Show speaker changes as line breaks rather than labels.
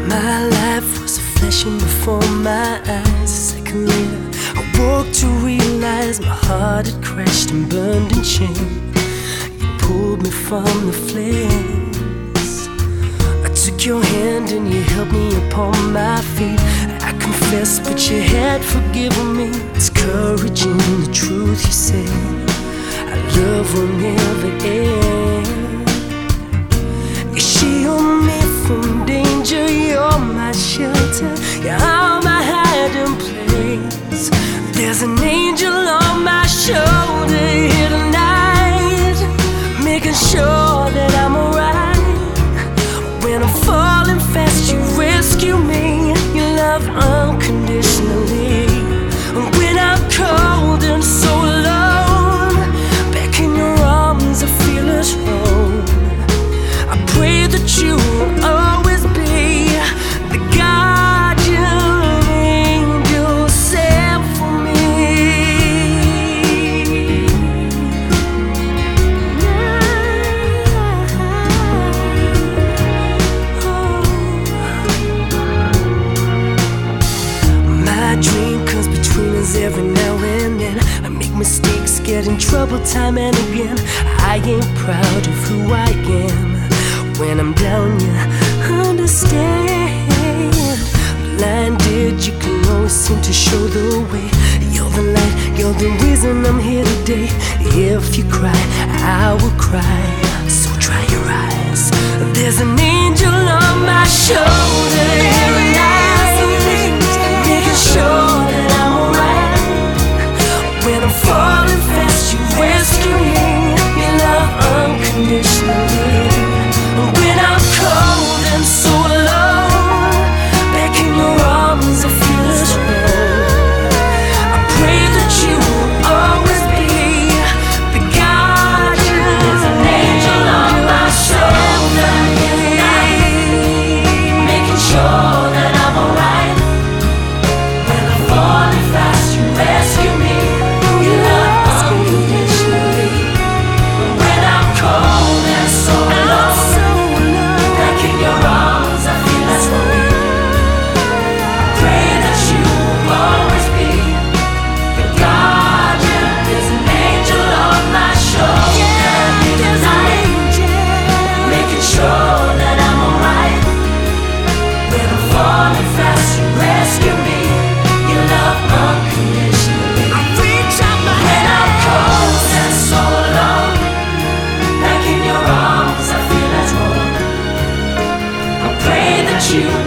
My life was flashing before my eyes. A second later, I woke to realize my heart had crashed and burned in shame. You pulled me from the flames. I took your hand and you held me upon my feet. I confess, but you had forgiven me. It's courage in the truth you say. Our love will never end. You shield me from danger, you're my shelter, you're all my hiding place. There's an angel on my shoulder here tonight, making sure that I'm alright. When I'm falling fast, you rescue me. You love unconditionally. And when I'm cold and so alone, back in your arms I feel at home. I pray that you will always be the guardian angel sent for me. My dream comes between us every now and then. I make mistakes, get in trouble time and again. I ain't proud of who I am. When I'm down, you understand. Blinded, you can always seem to show the way. You're the light, you're the reason I'm here today. If you cry, I will cry, so dry your eyes. There's an angel on my shoulder every night, making sure that I'm alright. When I'm falling fast, you rescue me. You love unconditionally. When I'm cold and so alone, back in your arms I feel at home. I pray that you will always be the guardian. There's an angel on my shoulder, making sure that I'm alright. When I'm falling fast, you rescue me. You love unconditionally. When I'm cold and so alone, you